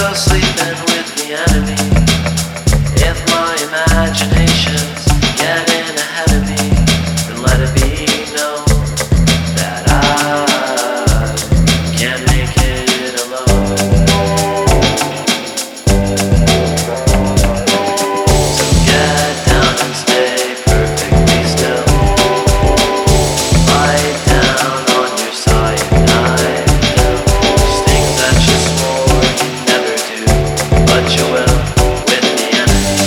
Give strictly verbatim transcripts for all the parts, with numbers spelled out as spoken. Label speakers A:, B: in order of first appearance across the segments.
A: go sleeping with the enemy. If my imagination's getting ahead of me, then let it be known that I can't make it alone. So get down and stay perfectly still. Lie down on your cyanide pill. Just things that you swore you'd never do, but you will with the enemy.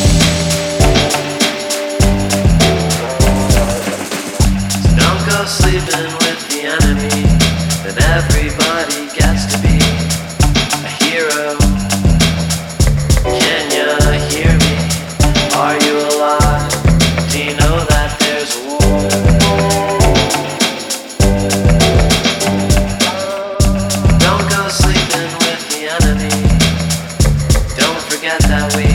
A: So don't go sleeping with the enemy. Then everybody gets to be a hero. Can you hear me? Are you alive? Do you know that there's a war? Don't go sleeping with the enemy. Don't forget that we